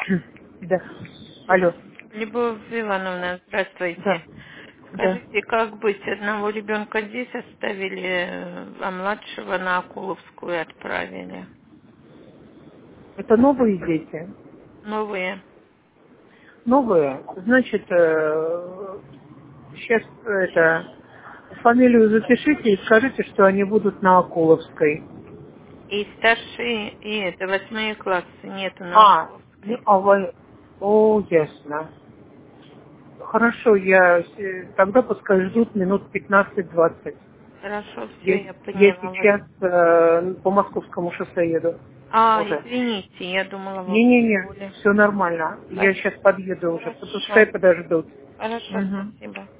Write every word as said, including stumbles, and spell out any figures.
Да. Алло. Любовь Ивановна, здравствуйте. Да. Да. Скажите, как быть? Одного ребенка здесь оставили, э, а младшего на Акуловскую отправили? Это новые дети. Новые. Новые. Значит, сейчас это фамилию запишите и скажите, что они будут на Акуловской. И старшие, и это восьмые классы нету на А, ну, Акуловской. а вы... О, ясно. Хорошо, я э, тогда пускай ждут минут пятнадцать-двадцать. Хорошо, Я, все, я я поняла вас. сейчас э, по московскому шоссе еду А, уже. извините, я думала, вы в Не-не-не, школе. все нормально. Я Хорошо. сейчас подъеду уже. Пускай Хорошо, подождут. Хорошо, Мгм. спасибо.